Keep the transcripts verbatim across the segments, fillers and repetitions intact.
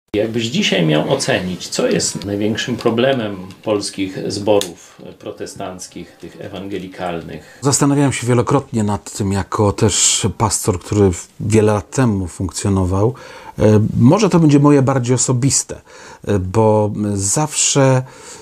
Jakbyś dzisiaj miał ocenić, co jest największym problemem polskich zborów protestanckich, tych ewangelikalnych? Zastanawiałem się wielokrotnie nad tym, jako też pastor, który wiele lat temu funkcjonował. Może to będzie moje bardziej osobiste, bo zawsze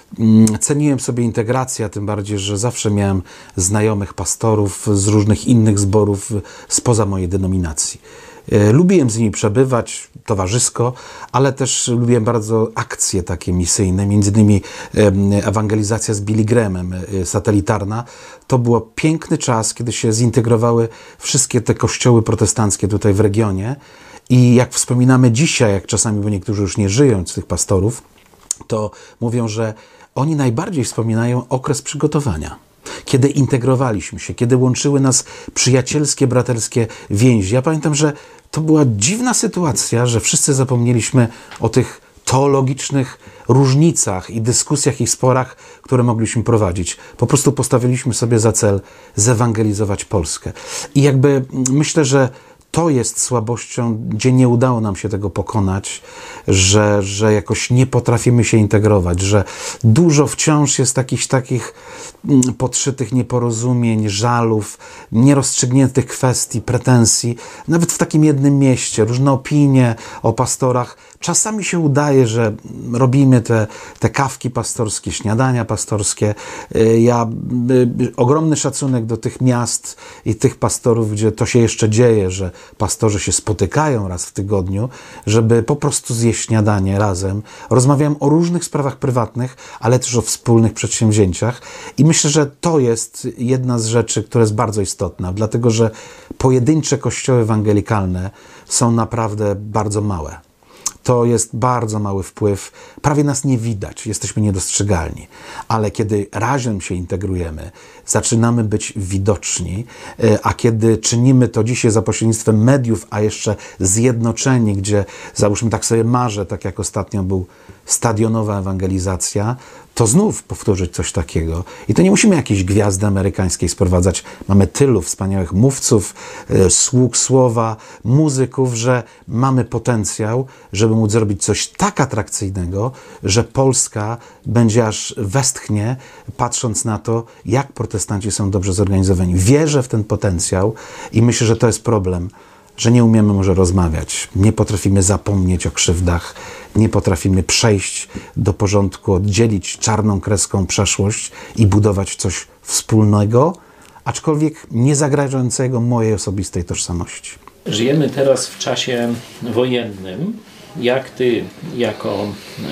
ceniłem sobie integrację, a tym bardziej, że zawsze miałem znajomych pastorów z różnych innych zborów spoza mojej denominacji. Lubiłem z nimi przebywać towarzysko, ale też lubiłem bardzo akcje takie misyjne, między innymi ewangelizacja z Billy Grahamem, satelitarna. To był piękny czas, kiedy się zintegrowały wszystkie te kościoły protestanckie tutaj w regionie. I jak wspominamy dzisiaj, jak czasami, bo niektórzy już nie żyją z tych pastorów, to mówią, że oni najbardziej wspominają okres przygotowania. Kiedy integrowaliśmy się, kiedy łączyły nas przyjacielskie, braterskie więzi. Ja pamiętam, że to była dziwna sytuacja, że wszyscy zapomnieliśmy o tych teologicznych różnicach i dyskusjach i sporach, które mogliśmy prowadzić. Po prostu postawiliśmy sobie za cel zewangelizować Polskę. I jakby myślę, że to jest słabością, gdzie nie udało nam się tego pokonać, że, że jakoś nie potrafimy się integrować, że dużo wciąż jest takich, takich podszytych nieporozumień, żalów, nierozstrzygniętych kwestii, pretensji, nawet w takim jednym mieście, różne opinie o pastorach. Czasami się udaje, że robimy te, te kawki pastorskie, śniadania pastorskie. Ja ogromny szacunek do tych miast i tych pastorów, gdzie to się jeszcze dzieje, że pastorzy się spotykają raz w tygodniu, żeby po prostu zjeść śniadanie razem. Rozmawiam o różnych sprawach prywatnych, ale też o wspólnych przedsięwzięciach i myślę, że to jest jedna z rzeczy, która jest bardzo istotna, dlatego że pojedyncze kościoły ewangelikalne są naprawdę bardzo małe. To jest bardzo mały wpływ, prawie nas nie widać, jesteśmy niedostrzegalni. Ale kiedy razem się integrujemy, zaczynamy być widoczni, a kiedy czynimy to dzisiaj za pośrednictwem mediów, a jeszcze zjednoczeni, gdzie załóżmy tak sobie marzę, tak jak ostatnio był stadionowa ewangelizacja, to znów powtórzyć coś takiego. I to nie musimy jakiejś gwiazdy amerykańskiej sprowadzać. Mamy tylu wspaniałych mówców, sług słowa, muzyków, że mamy potencjał, żeby móc zrobić coś tak atrakcyjnego, że Polska będzie aż westchnie, patrząc na to, jak protestanci są dobrze zorganizowani. Wierzę w ten potencjał i myślę, że to jest problem, że nie umiemy może rozmawiać, nie potrafimy zapomnieć o krzywdach, nie potrafimy przejść do porządku, oddzielić czarną kreską przeszłość i budować coś wspólnego, aczkolwiek nie zagrażającego mojej osobistej tożsamości. Żyjemy teraz w czasie wojennym. Jak ty, jako e,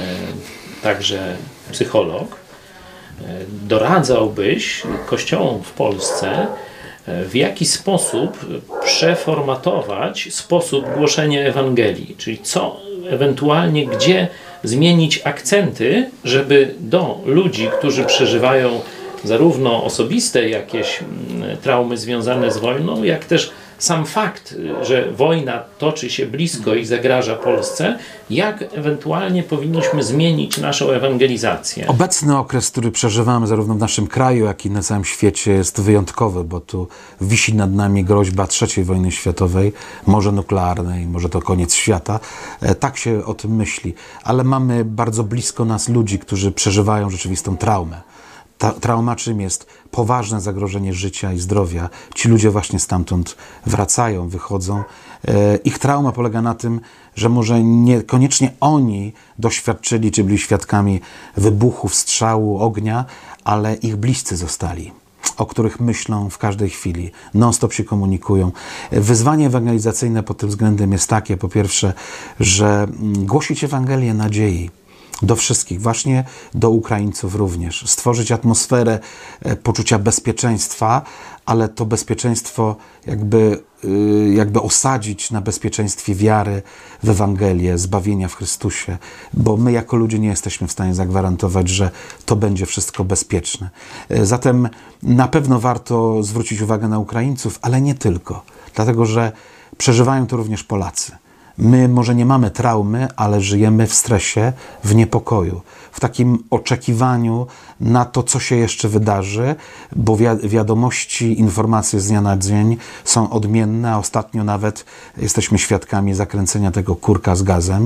także psycholog, e, doradzałbyś kościołom w Polsce, w jaki sposób przeformatować sposób głoszenia Ewangelii, czyli co ewentualnie, gdzie zmienić akcenty, żeby do ludzi, którzy przeżywają zarówno osobiste jakieś traumy związane z wojną, jak też sam fakt, że wojna toczy się blisko i zagraża Polsce, jak ewentualnie powinniśmy zmienić naszą ewangelizację? Obecny okres, który przeżywamy zarówno w naszym kraju, jak i na całym świecie, jest wyjątkowy, bo tu wisi nad nami groźba trzeciej wojny światowej, może nuklearnej, może to koniec świata. Tak się o tym myśli, ale mamy bardzo blisko nas ludzi, którzy przeżywają rzeczywistą traumę. Ta trauma czym jest? Poważne zagrożenie życia i zdrowia. Ci ludzie właśnie stamtąd wracają, wychodzą. E, ich trauma polega na tym, że może niekoniecznie oni doświadczyli, czy byli świadkami wybuchów, strzału, ognia, ale ich bliscy zostali, o których myślą w każdej chwili, non-stop się komunikują. Wyzwanie ewangelizacyjne pod tym względem jest takie, po pierwsze, że głosić Ewangelię nadziei do wszystkich, właśnie do Ukraińców również. Stworzyć atmosferę poczucia bezpieczeństwa, ale to bezpieczeństwo jakby, jakby osadzić na bezpieczeństwie wiary w Ewangelię, zbawienia w Chrystusie, bo my jako ludzie nie jesteśmy w stanie zagwarantować, że to będzie wszystko bezpieczne. Zatem na pewno warto zwrócić uwagę na Ukraińców, ale nie tylko, dlatego że przeżywają to również Polacy. My może nie mamy traumy, ale żyjemy w stresie, w niepokoju, w takim oczekiwaniu na to, co się jeszcze wydarzy, bo wi- wiadomości, informacje z dnia na dzień są odmienne, a ostatnio nawet jesteśmy świadkami zakręcenia tego kurka z gazem,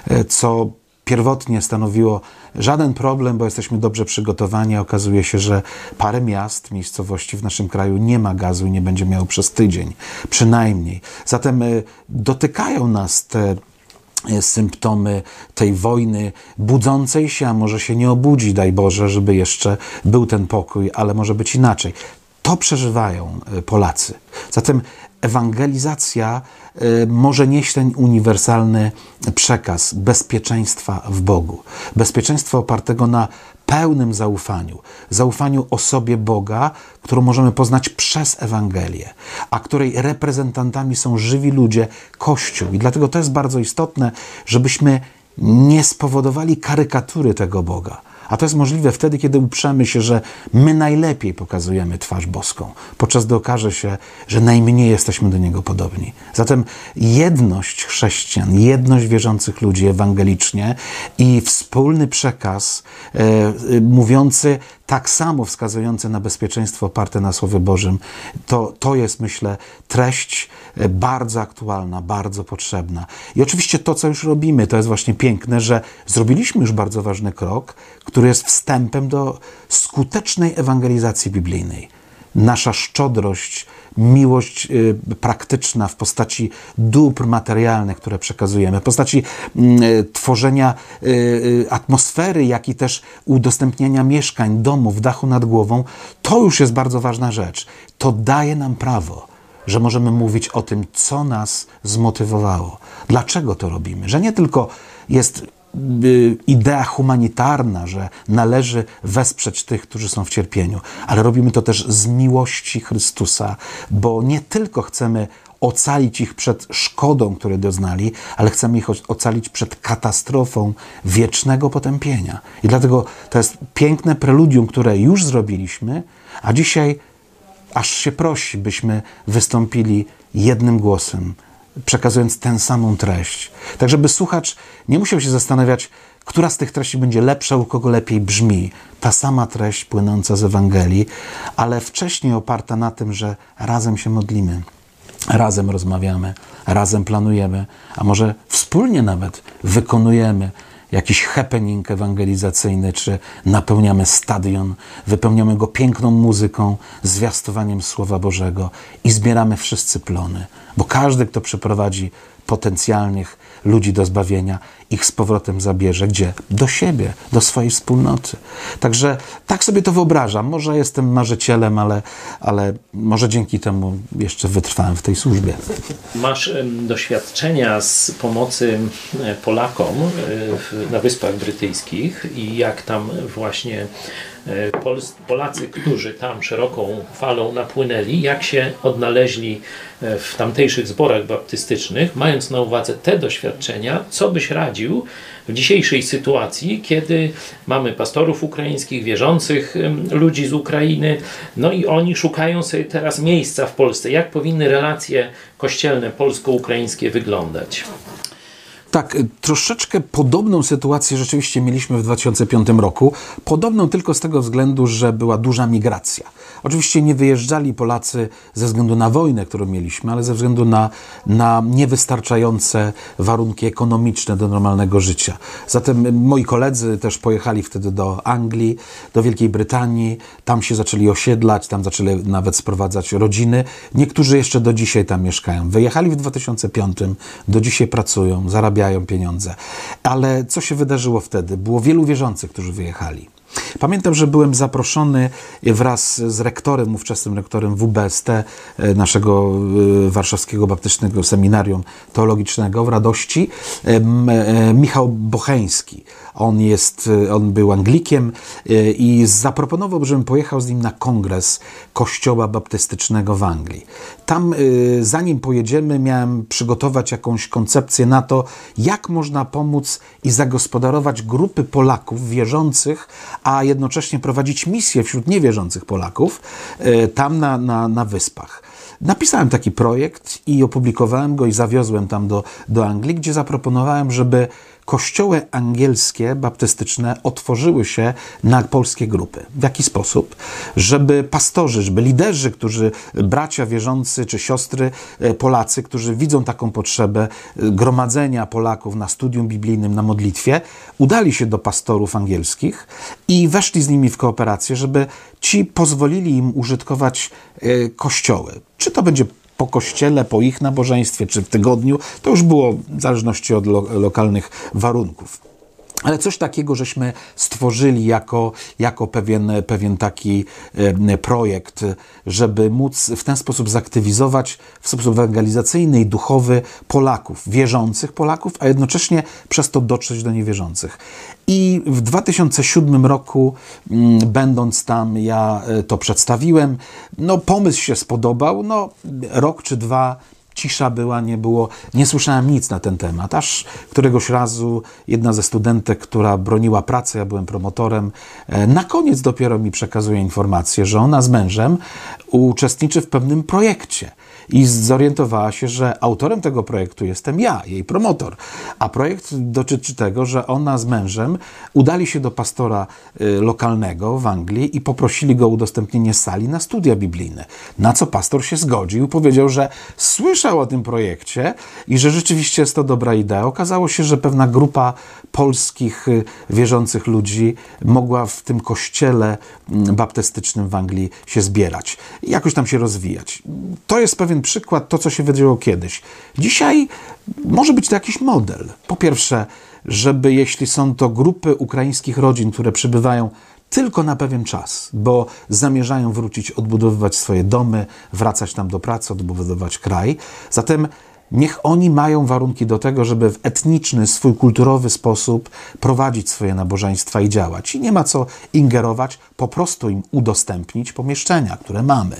co pierwotnie stanowiło żaden problem, bo jesteśmy dobrze przygotowani, a okazuje się, że parę miast, miejscowości w naszym kraju nie ma gazu i nie będzie miało przez tydzień, przynajmniej. Zatem y, dotykają nas te y, symptomy tej wojny budzącej się, a może się nie obudzi, daj Boże, żeby jeszcze był ten pokój, ale może być inaczej. To przeżywają y, Polacy. Zatem ewangelizacja y, może nieść ten uniwersalny przekaz bezpieczeństwa w Bogu. Bezpieczeństwa opartego na pełnym zaufaniu. Zaufaniu osobie Boga, którą możemy poznać przez Ewangelię, a której reprezentantami są żywi ludzie, Kościół. I dlatego to jest bardzo istotne, żebyśmy nie spowodowali karykatury tego Boga. A to jest możliwe wtedy, kiedy uprzemy się, że my najlepiej pokazujemy twarz boską, podczas gdy okaże się, że najmniej jesteśmy do Niego podobni. Zatem jedność chrześcijan, jedność wierzących ludzi ewangelicznie i wspólny przekaz e, e, mówiący tak samo wskazujący na bezpieczeństwo oparte na Słowie Bożym, to, to jest, myślę, treść bardzo aktualna, bardzo potrzebna. I oczywiście to, co już robimy, to jest właśnie piękne, że zrobiliśmy już bardzo ważny krok, który jest wstępem do skutecznej ewangelizacji biblijnej. Nasza szczodrość, miłość y, praktyczna w postaci dóbr materialnych, które przekazujemy, w postaci y, tworzenia y, y, atmosfery, jak i też udostępniania mieszkań, domów, dachu nad głową, to już jest bardzo ważna rzecz. To daje nam prawo, że możemy mówić o tym, co nas zmotywowało. Dlaczego to robimy? Że nie tylko jest idea humanitarna, że należy wesprzeć tych, którzy są w cierpieniu, ale robimy to też z miłości Chrystusa, bo nie tylko chcemy ocalić ich przed szkodą, której doznali, ale chcemy ich ocalić przed katastrofą wiecznego potępienia. I dlatego to jest piękne preludium, które już zrobiliśmy, a dzisiaj aż się prosi, byśmy wystąpili jednym głosem, przekazując tę samą treść. Tak, żeby słuchacz nie musiał się zastanawiać, która z tych treści będzie lepsza, u kogo lepiej brzmi. Ta sama treść płynąca z Ewangelii, ale wcześniej oparta na tym, że razem się modlimy, razem rozmawiamy, razem planujemy, a może wspólnie nawet wykonujemy jakiś happening ewangelizacyjny, czy napełniamy stadion, wypełniamy go piękną muzyką, zwiastowaniem Słowa Bożego i zbieramy wszyscy plony. Bo każdy, kto przyprowadzi potencjalnych ludzi do zbawienia, ich z powrotem zabierze. Gdzie? Do siebie, do swojej wspólnoty. Także tak sobie to wyobrażam. Może jestem marzycielem, ale, ale może dzięki temu jeszcze wytrwałem w tej służbie. Masz doświadczenia z pomocy Polakom na Wyspach Brytyjskich i jak tam właśnie Polacy, którzy tam szeroką falą napłynęli, jak się odnaleźli w tamtejszych zborach baptystycznych, mając na uwadze te doświadczenia, co byś radził w dzisiejszej sytuacji, kiedy mamy pastorów ukraińskich, wierzących ludzi z Ukrainy, no i oni szukają sobie teraz miejsca w Polsce. Jak powinny relacje kościelne polsko-ukraińskie wyglądać? Tak, troszeczkę podobną sytuację rzeczywiście mieliśmy w dwa tysiące piątym roku. Podobną tylko z tego względu, że była duża migracja. Oczywiście nie wyjeżdżali Polacy ze względu na wojnę, którą mieliśmy, ale ze względu na, na niewystarczające warunki ekonomiczne do normalnego życia. Zatem moi koledzy też pojechali wtedy do Anglii, do Wielkiej Brytanii. Tam się zaczęli osiedlać, tam zaczęli nawet sprowadzać rodziny. Niektórzy jeszcze do dzisiaj tam mieszkają. Wyjechali w dwa tysiące piątym, do dzisiaj pracują, zarabiają pieniądze. Ale co się wydarzyło wtedy? Było wielu wierzących, którzy wyjechali. Pamiętam, że byłem zaproszony wraz z rektorem, ówczesnym rektorem W B S T, naszego warszawskiego baptystycznego seminarium teologicznego w Radości, Michał Bocheński. On, jest, on był Anglikiem i zaproponował, żebym pojechał z nim na kongres Kościoła Baptystycznego w Anglii. Tam, zanim pojedziemy, miałem przygotować jakąś koncepcję na to, jak można pomóc i zagospodarować grupy Polaków wierzących, a jednocześnie prowadzić misję wśród niewierzących Polaków tam na, na, na wyspach. napisałem taki projekt i opublikowałem go i zawiozłem tam do, do Anglii, gdzie zaproponowałem, żeby kościoły angielskie, baptystyczne otworzyły się na polskie grupy. W jaki sposób? Żeby pastorzy, żeby liderzy, którzy, bracia wierzący czy siostry Polacy, którzy widzą taką potrzebę gromadzenia Polaków na studium biblijnym, na modlitwie, udali się do pastorów angielskich i weszli z nimi w kooperację, żeby ci pozwolili im użytkować kościoły. Czy to będzie po kościele, po ich nabożeństwie, czy w tygodniu, to już było w zależności od lo lokalnych warunków. Ale coś takiego żeśmy stworzyli jako, jako pewien, pewien taki e, projekt, żeby móc w ten sposób zaktywizować w sposób ewangelizacyjny i duchowy Polaków, wierzących Polaków, a jednocześnie przez to dotrzeć do niewierzących. I w dwa tysiące siódmym roku, m, będąc tam, ja to przedstawiłem. No, pomysł się spodobał. No, rok czy dwa cisza była, nie było, nie słyszałem nic na ten temat, aż któregoś razu jedna ze studentek, która broniła pracy, ja byłem promotorem, na koniec dopiero mi przekazuje informację, że ona z mężem uczestniczy w pewnym projekcie i zorientowała się, że autorem tego projektu jestem ja, jej promotor. A projekt dotyczy tego, że ona z mężem udali się do pastora lokalnego w Anglii i poprosili go o udostępnienie sali na studia biblijne. Na co pastor się zgodził, powiedział, że słyszał o tym projekcie i że rzeczywiście jest to dobra idea. Okazało się, że pewna grupa polskich wierzących ludzi mogła w tym kościele baptystycznym w Anglii się zbierać i jakoś tam się rozwijać. To jest pewien przykład, to co się wydarzyło kiedyś. Dzisiaj może być to jakiś model. Po pierwsze, żeby jeśli są to grupy ukraińskich rodzin, które przybywają tylko na pewien czas, bo zamierzają wrócić, odbudowywać swoje domy, wracać tam do pracy, odbudowywać kraj. Zatem niech oni mają warunki do tego, żeby w etniczny, swój kulturowy sposób prowadzić swoje nabożeństwa i działać. I nie ma co ingerować, po prostu im udostępnić pomieszczenia, które mamy.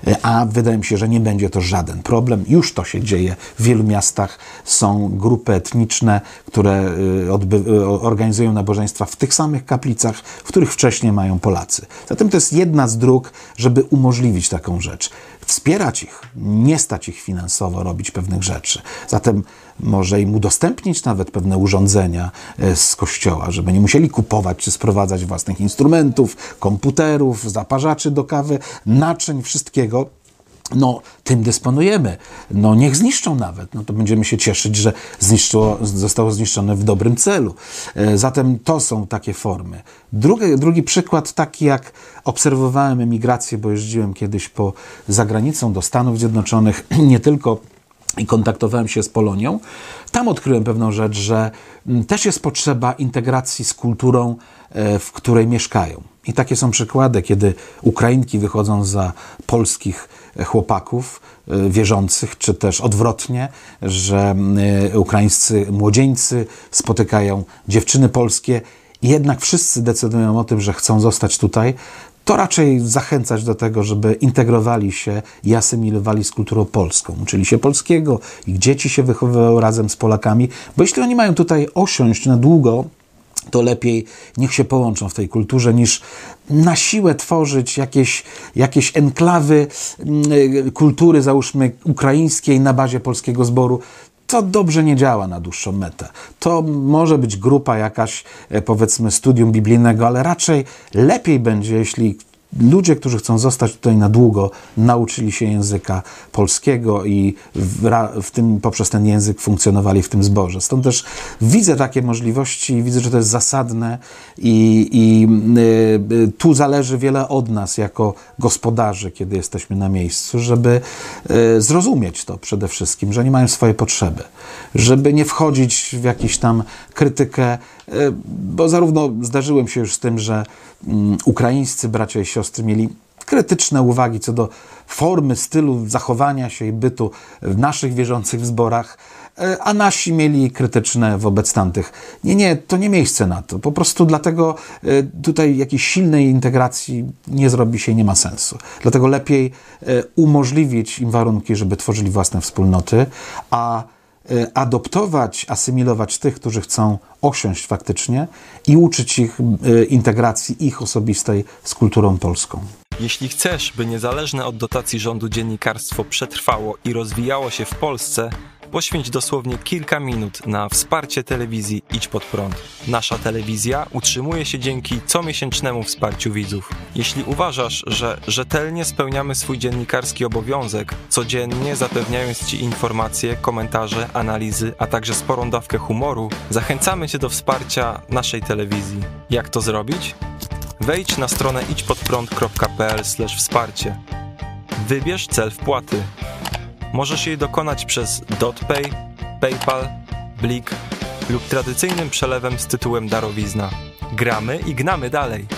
A wydaje mi się, że nie będzie to żaden problem. Już to się dzieje. W wielu miastach są grupy etniczne, które organizują nabożeństwa w tych samych kaplicach, w których wcześniej mają Polacy. Zatem to jest jedna z dróg, żeby umożliwić taką rzecz. Wspierać ich, nie stać ich finansowo robić pewnych rzeczy. Zatem może im udostępnić nawet pewne urządzenia z kościoła, żeby nie musieli kupować czy sprowadzać własnych instrumentów, komputerów, zaparzaczy do kawy, naczyń, wszystkiego. No, tym dysponujemy. No, niech zniszczą nawet. No, to będziemy się cieszyć, że zniszczyło, zostało zniszczone w dobrym celu. Zatem to są takie formy. Drugi, drugi przykład taki, jak obserwowałem emigrację, bo jeździłem kiedyś po zagranicą do Stanów Zjednoczonych, nie tylko i kontaktowałem się z Polonią. Tam odkryłem pewną rzecz, że też jest potrzeba integracji z kulturą, w której mieszkają. I takie są przykłady, kiedy Ukrainki wychodzą za polskich chłopaków wierzących, czy też odwrotnie, że ukraińscy młodzieńcy spotykają dziewczyny polskie i jednak wszyscy decydują o tym, że chcą zostać tutaj. To raczej zachęcać do tego, żeby integrowali się i asymilowali z kulturą polską. Uczyli się polskiego, ich dzieci się wychowywały razem z Polakami, bo jeśli oni mają tutaj osiąść na długo, to lepiej niech się połączą w tej kulturze, niż na siłę tworzyć jakieś, jakieś enklawy kultury, załóżmy ukraińskiej na bazie polskiego zboru. To dobrze nie działa na dłuższą metę. To może być grupa jakaś, powiedzmy, studium biblijnego, ale raczej lepiej będzie, jeśli ludzie, którzy chcą zostać tutaj na długo, nauczyli się języka polskiego i w, w tym, poprzez ten język funkcjonowali w tym zborze. Stąd też widzę takie możliwości i widzę, że to jest zasadne i, i y, tu zależy wiele od nas jako gospodarzy, kiedy jesteśmy na miejscu, żeby y, zrozumieć to przede wszystkim, że oni mają swoje potrzeby, żeby nie wchodzić w jakąś tam krytykę, y, bo zarówno zdarzyłem się już z tym, że y, ukraińscy bracia i siostry mieli krytyczne uwagi co do formy, stylu zachowania się i bytu w naszych wierzących zborach, a nasi mieli krytyczne wobec tamtych. Nie, nie, to nie miejsce na to. Po prostu dlatego tutaj jakiejś silnej integracji nie zrobi się i nie ma sensu. Dlatego lepiej umożliwić im warunki, żeby tworzyli własne wspólnoty, a adoptować, asymilować tych, którzy chcą osiąść faktycznie i uczyć ich integracji ich osobistej z kulturą polską. Jeśli chcesz, by niezależne od dotacji rządu dziennikarstwo przetrwało i rozwijało się w Polsce, poświęć dosłownie kilka minut na wsparcie telewizji Idź Pod Prąd. Nasza telewizja utrzymuje się dzięki comiesięcznemu wsparciu widzów. Jeśli uważasz, że rzetelnie spełniamy swój dziennikarski obowiązek, codziennie zapewniając Ci informacje, komentarze, analizy, a także sporą dawkę humoru, zachęcamy Cię do wsparcia naszej telewizji. Jak to zrobić? Wejdź na stronę idźpodprąd kropka p l slash wsparcie. Wybierz cel wpłaty. Możesz jej dokonać przez DotPay, PayPal, Blik lub tradycyjnym przelewem z tytułem darowizna. Gramy i gnamy dalej!